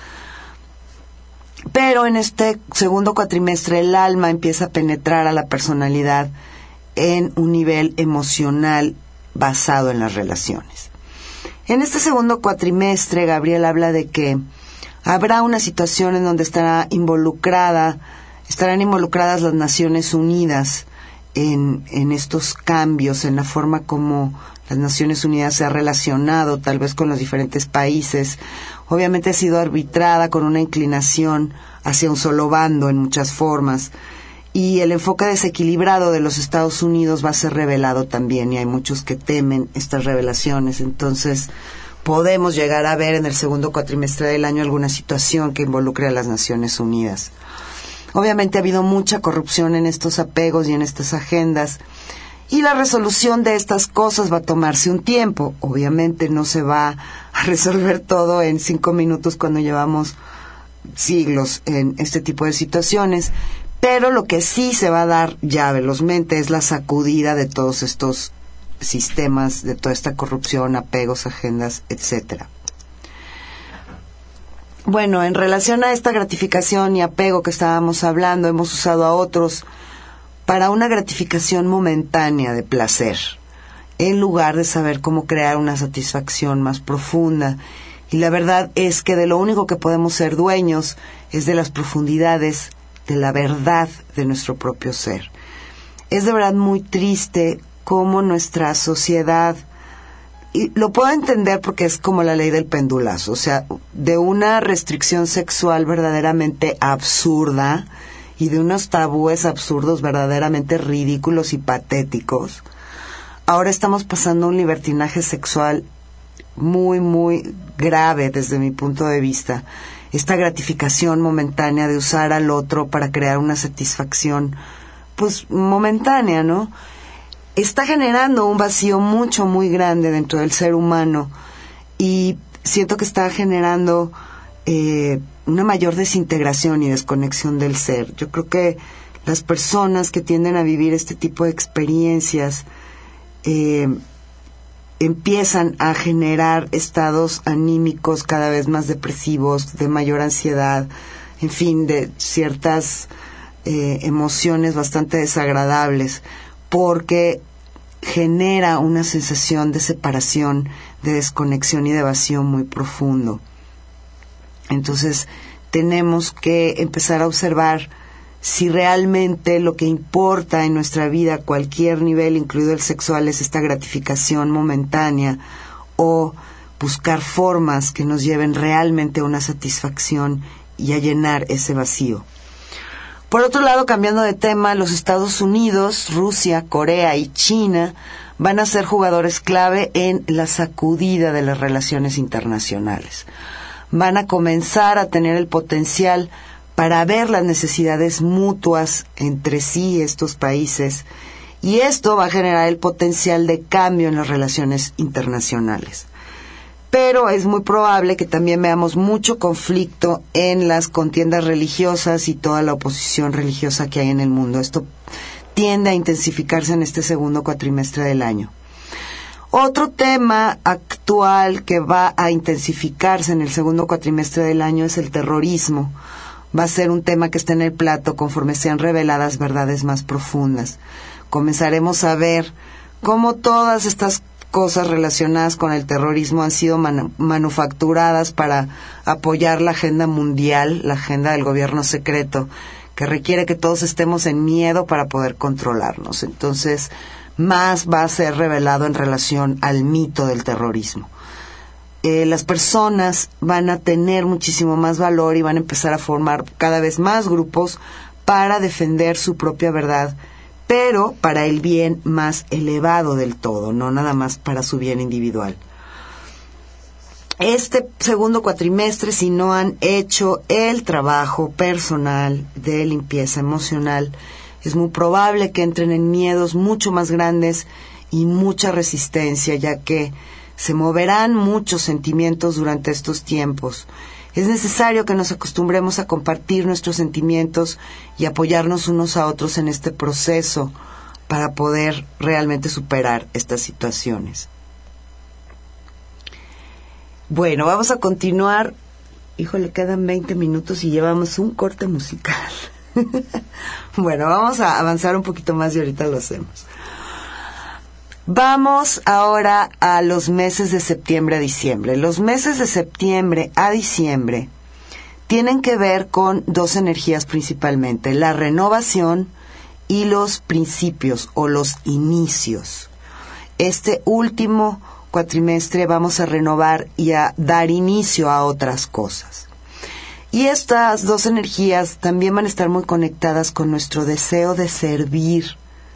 Pero en este segundo cuatrimestre el alma empieza a penetrar a la personalidad en un nivel emocional basado en las relaciones. En este segundo cuatrimestre, Gabriel habla de que habrá una situación en donde estarán involucradas las Naciones Unidas en estos cambios, en la forma como las Naciones Unidas se ha relacionado tal vez con los diferentes países. Obviamente ha sido arbitrada con una inclinación hacia un solo bando en muchas formas. Y el enfoque desequilibrado de los Estados Unidos va a ser revelado también, y hay muchos que temen estas revelaciones. Entonces, podemos llegar a ver en el segundo cuatrimestre del año alguna situación que involucre a las Naciones Unidas. Obviamente ha habido mucha corrupción en estos apegos y en estas agendas, y la resolución de estas cosas va a tomarse un tiempo. Obviamente no se va a resolver todo en 5 minutos cuando llevamos siglos en este tipo de situaciones. Pero lo que sí se va a dar ya velozmente es la sacudida de todos estos sistemas, de toda esta corrupción, apegos, agendas, etcétera. Bueno, en relación a esta gratificación y apego que estábamos hablando, hemos usado a otros para una gratificación momentánea de placer, en lugar de saber cómo crear una satisfacción más profunda. Y la verdad es que de lo único que podemos ser dueños es de las profundidades de la verdad de nuestro propio ser. Es de verdad muy triste cómo nuestra sociedad, y lo puedo entender porque es como la ley del pendulazo, o sea, de una restricción sexual verdaderamente absurda y de unos tabúes absurdos verdaderamente ridículos y patéticos, ahora estamos pasando un libertinaje sexual muy, muy grave desde mi punto de vista. Esta gratificación momentánea de usar al otro para crear una satisfacción, pues, momentánea, ¿no? Está generando un vacío muy grande dentro del ser humano, y siento que está generando una mayor desintegración y desconexión del ser. Yo creo que las personas que tienden a vivir este tipo de experiencias empiezan a generar estados anímicos cada vez más depresivos, de mayor ansiedad, en fin, de ciertas emociones bastante desagradables, porque genera una sensación de separación, de desconexión y de vacío muy profundo. Entonces, tenemos que empezar a observar si realmente lo que importa en nuestra vida, a cualquier nivel, incluido el sexual, es esta gratificación momentánea, o buscar formas que nos lleven realmente a una satisfacción y a llenar ese vacío. Por otro lado, cambiando de tema, los Estados Unidos, Rusia, Corea y China van a ser jugadores clave en la sacudida de las relaciones internacionales. Van a comenzar a tener el potencial para ver las necesidades mutuas entre sí estos países, y esto va a generar el potencial de cambio en las relaciones internacionales. Pero es muy probable que también veamos mucho conflicto en las contiendas religiosas y toda la oposición religiosa que hay en el mundo. Esto tiende a intensificarse en este segundo cuatrimestre del año. Otro tema actual que va a intensificarse en el segundo cuatrimestre del año es el terrorismo. Va a ser un tema que está en el plato conforme sean reveladas verdades más profundas. Comenzaremos a ver cómo todas estas cosas relacionadas con el terrorismo han sido manufacturadas para apoyar la agenda mundial, la agenda del gobierno secreto, que requiere que todos estemos en miedo para poder controlarnos. Entonces, más va a ser revelado en relación al mito del terrorismo. Las personas van a tener muchísimo más valor y van a empezar a formar cada vez más grupos para defender su propia verdad, pero para el bien más elevado del todo, no nada más para su bien individual. Este segundo cuatrimestre, si no han hecho el trabajo personal de limpieza emocional, es muy probable que entren en miedos mucho más grandes y mucha resistencia, ya que Se moverán muchos sentimientos durante estos tiempos. Es necesario que nos acostumbremos a compartir nuestros sentimientos y apoyarnos unos a otros en este proceso para poder realmente superar estas situaciones. Bueno, vamos a continuar. Híjole, quedan 20 minutos y llevamos un corte musical. Bueno, vamos a avanzar un poquito más y ahorita lo hacemos. Vamos ahora a los meses de septiembre a diciembre. Los meses de septiembre a diciembre tienen que ver con dos energías principalmente, la renovación y los principios o los inicios. Este último cuatrimestre vamos a renovar y a dar inicio a otras cosas. Y estas dos energías también van a estar muy conectadas con nuestro deseo de servir,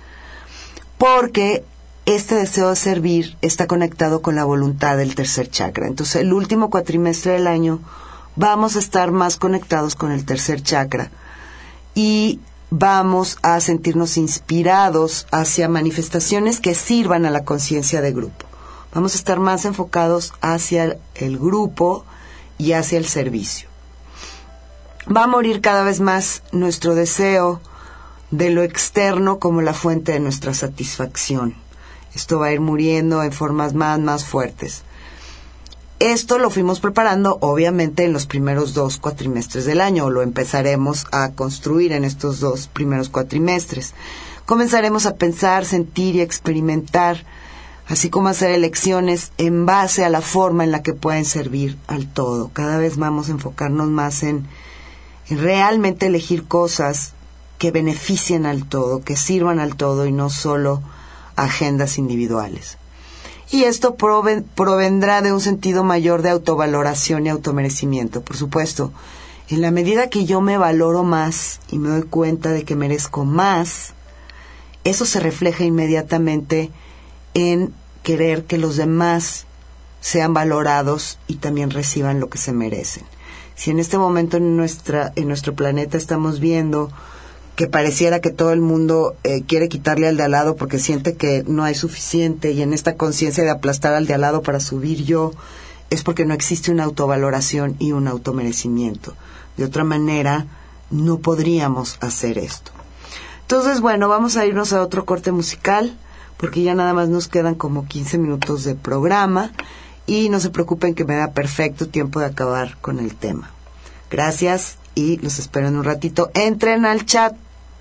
porque este deseo de servir está conectado con la voluntad del tercer chakra. Entonces, el último cuatrimestre del año vamos a estar más conectados con el tercer chakra y vamos a sentirnos inspirados hacia manifestaciones que sirvan a la conciencia de grupo. Vamos a estar más enfocados hacia el grupo y hacia el servicio. Va a morir cada vez más nuestro deseo de lo externo como la fuente de nuestra satisfacción. Esto va a ir muriendo en formas más fuertes. Esto lo fuimos preparando, obviamente, en los primeros 2 cuatrimestres del año, o lo empezaremos a construir en estos 2 primeros cuatrimestres. Comenzaremos a pensar, sentir y experimentar, así como hacer elecciones en base a la forma en la que pueden servir al todo. Cada vez vamos a enfocarnos más en realmente elegir cosas que beneficien al todo, que sirvan al todo y no solo agendas individuales. Y esto provendrá de un sentido mayor de autovaloración y automerecimiento. Por supuesto, en la medida que yo me valoro más y me doy cuenta de que merezco más, eso se refleja inmediatamente en querer que los demás sean valorados y también reciban lo que se merecen. Si en este momento en nuestro planeta estamos viendo que pareciera que todo el mundo quiere quitarle al de al lado porque siente que no hay suficiente, y en esta conciencia de aplastar al de al lado para subir yo, es porque no existe una autovaloración y un automerecimiento. De otra manera, no podríamos hacer esto. Entonces, bueno, vamos a irnos a otro corte musical, porque ya nada más nos quedan como 15 minutos de programa, y no se preocupen que me da perfecto tiempo de acabar con el tema. Gracias y los espero en un ratito. Entren al chat.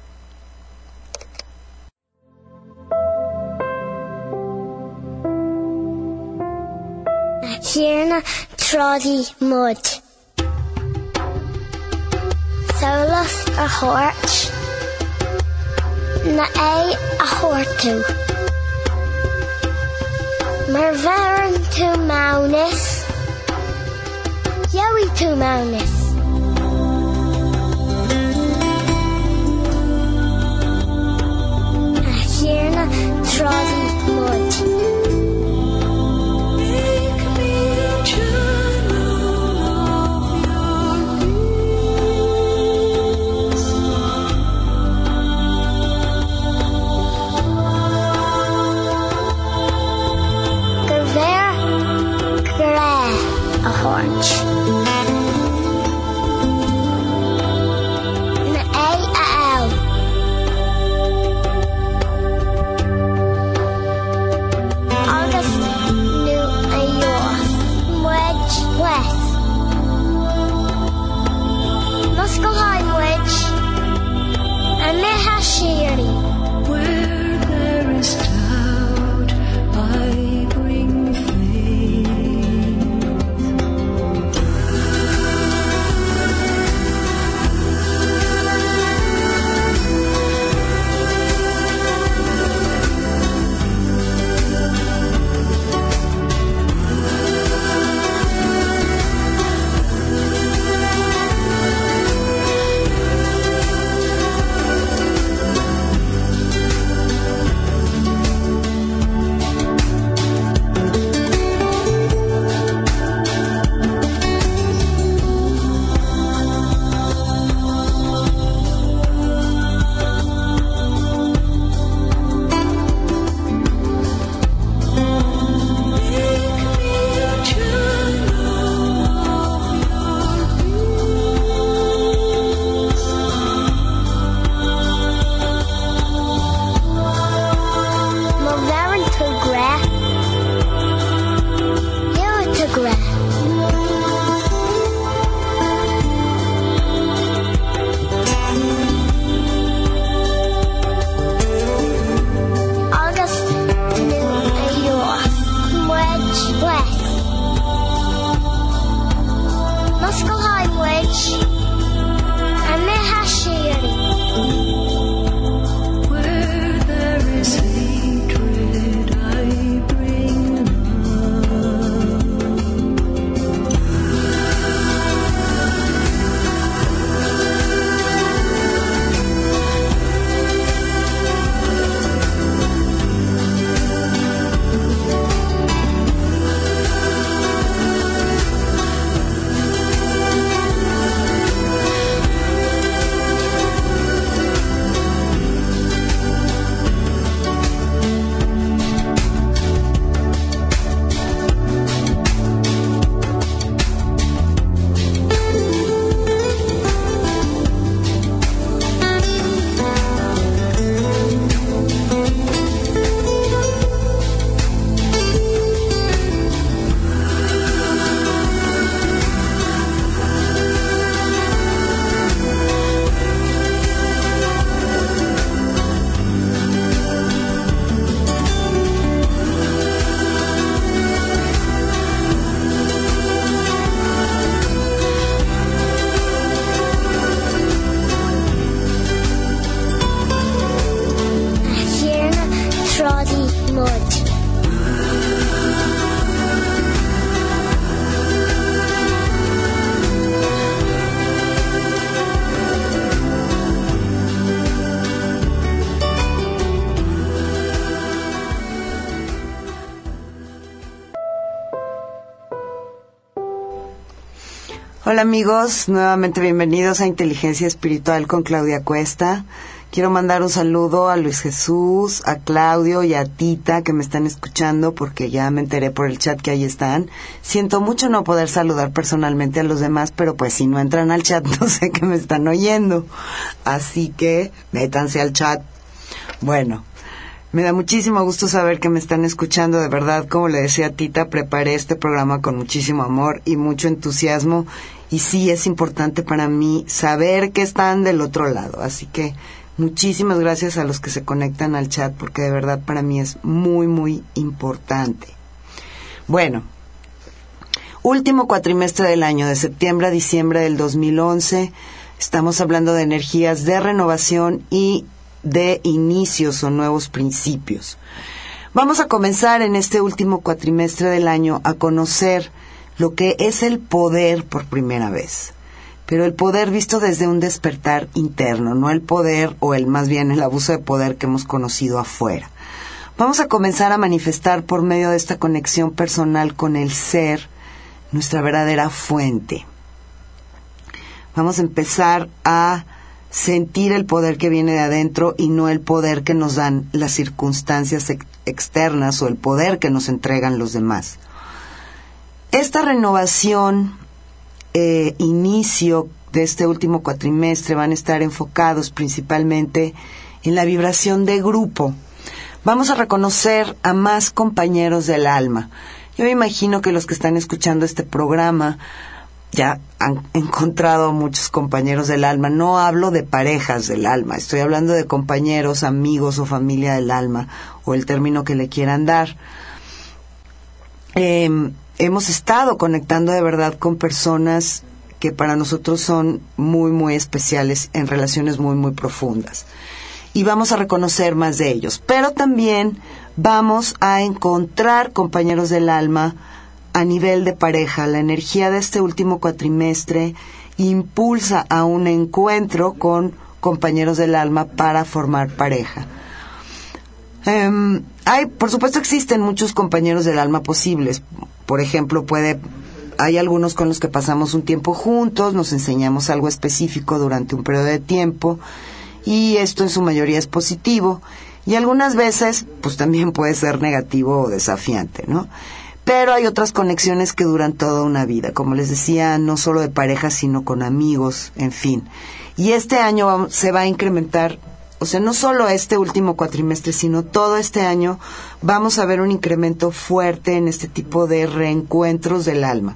Tierna trodí mud. Solas a hort. Na a hortu. Mar veran tu maunis. Yowie tu maunis. Tierna trodí mud. Orange. Na A-L. August New York. Wedge West. Muskellheim Wedge. And Mehashiri. Where there is doubt, I bring faith. Hola amigos, nuevamente bienvenidos a Inteligencia Espiritual con Claudia Cuesta. Quiero mandar un saludo a Luis Jesús, a Claudio y a Tita que me están escuchando porque ya me enteré por el chat que ahí están. Siento mucho no poder saludar personalmente a los demás, pero pues si no entran al chat no sé que me están oyendo. Así que métanse al chat. Bueno, me da muchísimo gusto saber que me están escuchando. De verdad, como le decía a Tita, preparé este programa con muchísimo amor y mucho entusiasmo. Y sí, es importante para mí saber que están del otro lado. Así que muchísimas gracias a los que se conectan al chat, porque de verdad para mí es muy, muy importante. Bueno, último cuatrimestre del año, de septiembre a diciembre del 2011. Estamos hablando de energías de renovación y de inicios o nuevos principios. Vamos a comenzar en este último cuatrimestre del año a conocer lo que es el poder por primera vez. Pero el poder visto desde un despertar interno, no el poder o más bien el abuso de poder que hemos conocido afuera. Vamos a comenzar a manifestar por medio de esta conexión personal con el ser, nuestra verdadera fuente. Vamos a empezar a sentir el poder que viene de adentro y no el poder que nos dan las circunstancias externas o el poder que nos entregan los demás. Esta renovación, inicio de este último cuatrimestre van a estar enfocados principalmente en la vibración de grupo. Vamos a reconocer a más compañeros del alma. Yo me imagino que los que están escuchando este programa ya han encontrado muchos compañeros del alma. No hablo de parejas del alma, estoy hablando de compañeros, amigos o familia del alma, o el término que le quieran dar. Hemos estado conectando de verdad con personas que para nosotros son muy, muy especiales en relaciones muy, muy profundas. Y vamos a reconocer más de ellos. Pero también vamos a encontrar compañeros del alma a nivel de pareja. La energía de este último cuatrimestre impulsa a un encuentro con compañeros del alma para formar pareja. Por supuesto existen muchos compañeros del alma posibles. Por ejemplo, hay algunos con los que pasamos un tiempo juntos, nos enseñamos algo específico durante un periodo de tiempo y esto en su mayoría es positivo y algunas veces pues también puede ser negativo o desafiante, ¿no? Pero hay otras conexiones que duran toda una vida, como les decía, no solo de pareja sino con amigos, en fin. Y este año se va a incrementar. O sea, no solo este último cuatrimestre, sino todo este año vamos a ver un incremento fuerte en este tipo de reencuentros del alma.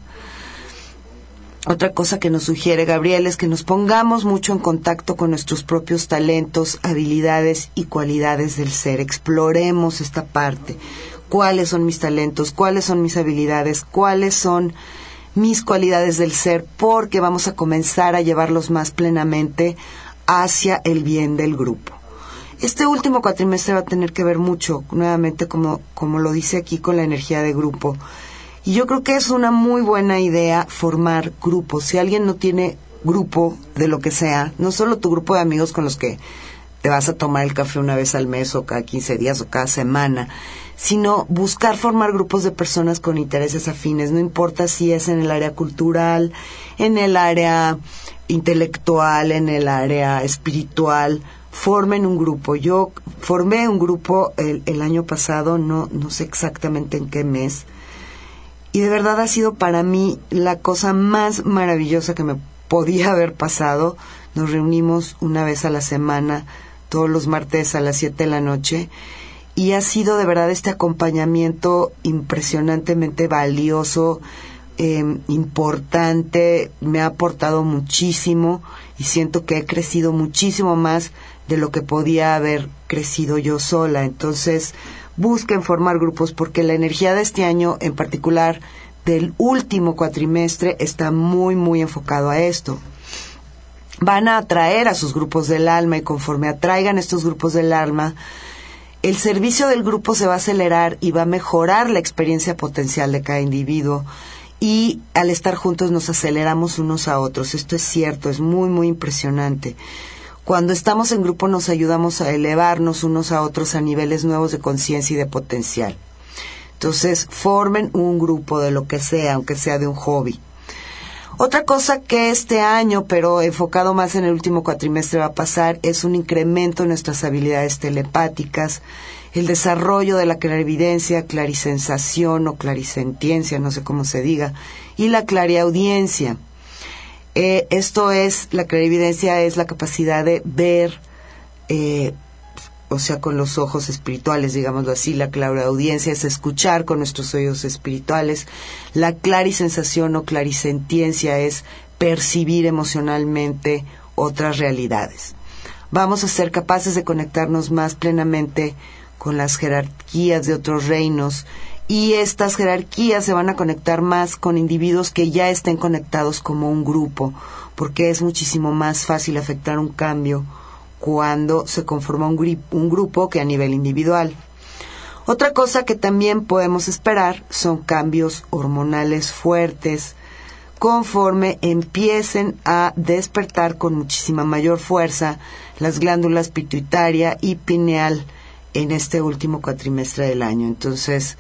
Otra cosa que nos sugiere Gabriel es que nos pongamos mucho en contacto con nuestros propios talentos, habilidades y cualidades del ser. Exploremos esta parte. ¿Cuáles son mis talentos? ¿Cuáles son mis habilidades? ¿Cuáles son mis cualidades del ser? Porque vamos a comenzar a llevarlos más plenamente hacia el bien del grupo. Este último cuatrimestre va a tener que ver mucho, nuevamente, como lo dice aquí, con la energía de grupo. Y yo creo que es una muy buena idea formar grupos. Si alguien no tiene grupo de lo que sea, no solo tu grupo de amigos con los que te vas a tomar el café una vez al mes o cada 15 días o cada semana, sino buscar formar grupos de personas con intereses afines. No importa si es en el área cultural, en el área intelectual, en el área espiritual, formen un grupo. Yo formé un grupo el año pasado, no sé exactamente en qué mes, y de verdad ha sido para mí la cosa más maravillosa que me podía haber pasado. Nos reunimos una vez a la semana, todos los martes a las 7 de la noche, y ha sido de verdad este acompañamiento impresionantemente valioso, importante, me ha aportado muchísimo y siento que he crecido muchísimo más de lo que podía haber crecido yo sola. Entonces, busquen formar grupos porque la energía de este año, en particular del último cuatrimestre, está muy, muy enfocado a esto. Van a atraer a sus grupos del alma y conforme atraigan estos grupos del alma, el servicio del grupo se va a acelerar y va a mejorar la experiencia potencial de cada individuo. Y al estar juntos nos aceleramos unos a otros. Esto es cierto, es muy, muy impresionante. Cuando estamos en grupo nos ayudamos a elevarnos unos a otros a niveles nuevos de conciencia y de potencial. Entonces, formen un grupo de lo que sea, aunque sea de un hobby. Otra cosa que este año, pero enfocado más en el último cuatrimestre, va a pasar es un incremento en nuestras habilidades telepáticas, el desarrollo de la clarividencia, clarisensación o clarisentiencia, no sé cómo se diga, y la clariaudiencia. Esto es, la clarividencia es la capacidad de ver, o sea, con los ojos espirituales, digámoslo así. La clariaudiencia es escuchar con nuestros oídos espirituales. La clarisensación o clarisentiencia es percibir emocionalmente otras realidades. Vamos a ser capaces de conectarnos más plenamente con las jerarquías de otros reinos, y estas jerarquías se van a conectar más con individuos que ya estén conectados como un grupo, porque es muchísimo más fácil afectar un cambio cuando se conforma un grupo que a nivel individual. Otra cosa que también podemos esperar son cambios hormonales fuertes, conforme empiecen a despertar con muchísima mayor fuerza las glándulas pituitaria y pineal en este último cuatrimestre del año. Entonces,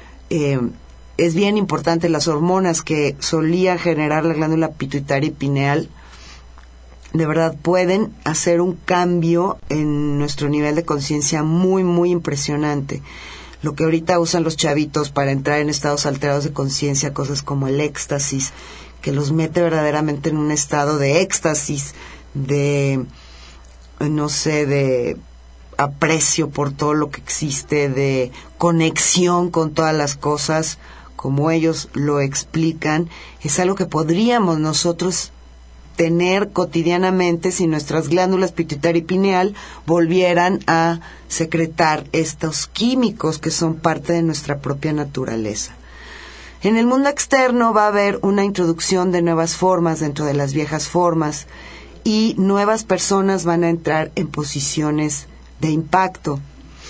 es bien importante. Las hormonas que solía generar la glándula pituitaria y pineal, de verdad pueden hacer un cambio en nuestro nivel de conciencia muy, muy impresionante. Lo que ahorita usan los chavitos para entrar en estados alterados de conciencia, cosas como el éxtasis, que los mete verdaderamente en un estado de éxtasis, de, no sé, de aprecio por todo lo que existe, de conexión con todas las cosas, como ellos lo explican, es algo que podríamos nosotros tener cotidianamente si nuestras glándulas pituitaria y pineal volvieran a secretar estos químicos que son parte de nuestra propia naturaleza. En el mundo externo va a haber una introducción de nuevas formas dentro de las viejas formas, y nuevas personas van a entrar en posiciones de impacto.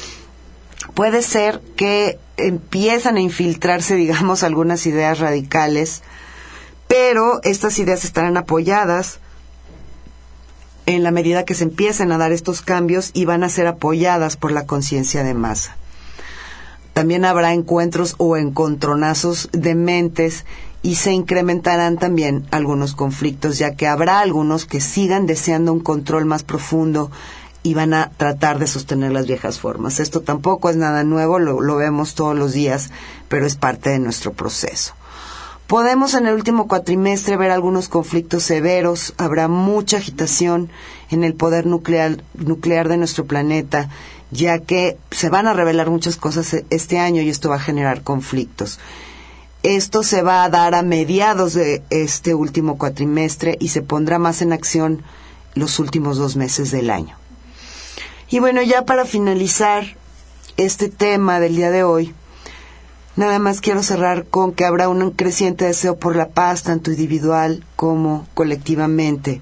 Puede ser que empiezan a infiltrarse, digamos, algunas ideas radicales, pero estas ideas estarán apoyadas en la medida que se empiecen a dar estos cambios, y van a ser apoyadas por la conciencia de masa. También habrá encuentros o encontronazos de mentes, y se incrementarán también algunos conflictos, ya que habrá algunos que sigan deseando un control más profundo y van a tratar de sostener las viejas formas. Esto tampoco es nada nuevo, lo vemos todos los días, pero es parte de nuestro proceso. Podemos en el último cuatrimestre ver algunos conflictos severos. Habrá mucha agitación en el poder nuclear de nuestro planeta, ya que se van a revelar muchas cosas este año, y esto va a generar conflictos. Esto se va a dar a mediados de este último cuatrimestre y se pondrá más en acción los últimos 2 meses del año. Y bueno, ya para finalizar este tema del día de hoy, nada más quiero cerrar con que habrá un creciente deseo por la paz, tanto individual como colectivamente.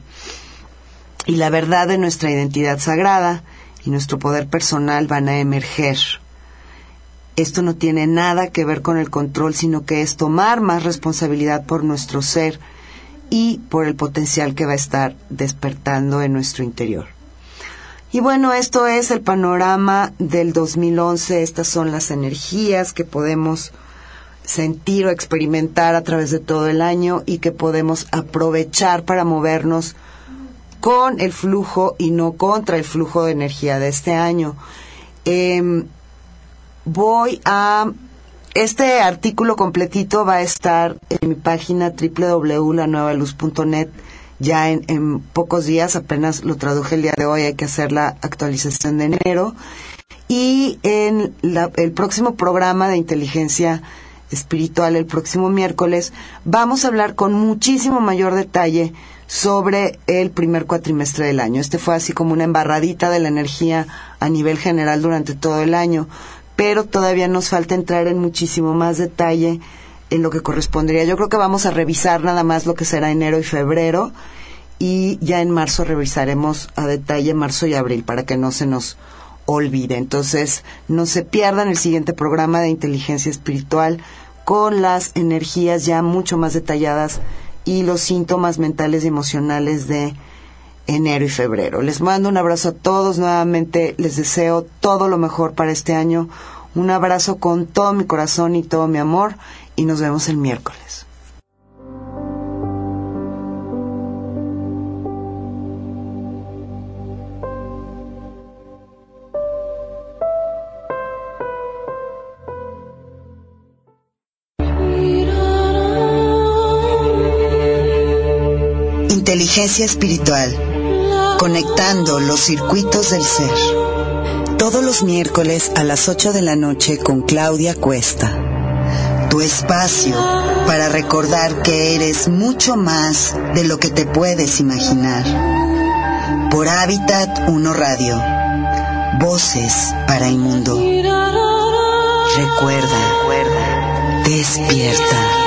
Y la verdad de nuestra identidad sagrada y nuestro poder personal van a emerger. Esto no tiene nada que ver con el control, sino que es tomar más responsabilidad por nuestro ser y por el potencial que va a estar despertando en nuestro interior. Y bueno, esto es el panorama del 2011. Estas son las energías que podemos sentir o experimentar a través de todo el año, y que podemos aprovechar para movernos con el flujo y no contra el flujo de energía de este año. Este artículo completito va a estar en mi página www.lanuevaluz.net. Ya en pocos días, apenas lo traduje el día de hoy, hay que hacer la actualización de enero. Y en el próximo programa de inteligencia espiritual, el próximo miércoles, vamos a hablar con muchísimo mayor detalle sobre el primer cuatrimestre del año. Este fue así como una embarradita de la energía a nivel general durante todo el año, pero todavía nos falta entrar en muchísimo más detalle en lo que correspondería. Yo creo que vamos a revisar nada más lo que será enero y febrero, y ya en marzo revisaremos a detalle marzo y abril para que no se nos olvide. Entonces, no se pierdan el siguiente programa de inteligencia espiritual con las energías ya mucho más detalladas y los síntomas mentales y emocionales de enero y febrero. Les mando un abrazo a todos. Nuevamente les deseo todo lo mejor para este año. Un abrazo con todo mi corazón y todo mi amor, y nos vemos el miércoles. Inteligencia espiritual, conectando los circuitos del ser. Todos los miércoles a las 8 de la noche con Claudia Cuesta. Tu espacio para recordar que eres mucho más de lo que te puedes imaginar. Por Hábitat 1 Radio. Voces para el mundo. Recuerda, despierta.